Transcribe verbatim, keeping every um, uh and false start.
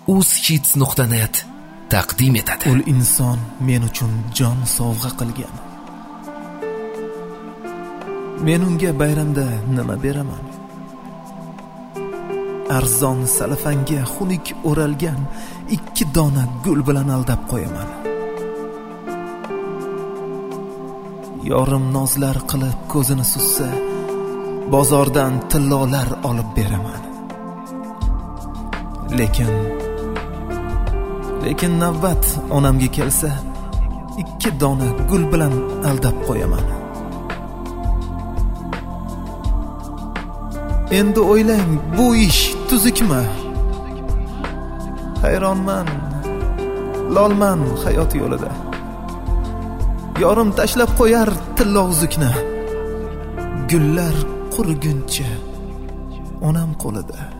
uzhits nuqta net taqdim etadi. Ul inson men uchun jon sovg'a qilgan. Men unga bayramda nima beraman? Arzon salafanga xunuk o'ralgan ikki dona gul bilan aldab qo'yaman. Yorim nozlar qilib ko'zini sussa, bozordan tillolar olib beraman. Lekin lekin navbat onamga kelsa, ikki dona gul bilan aldab qo'yaman. Endi o'ylang, bu ish tuzukmi? Hayronman, lolman hayot yo'lida. Yorim tashlab qo'yar tilla uzukni. Gullar quriguncha onam qo'lida.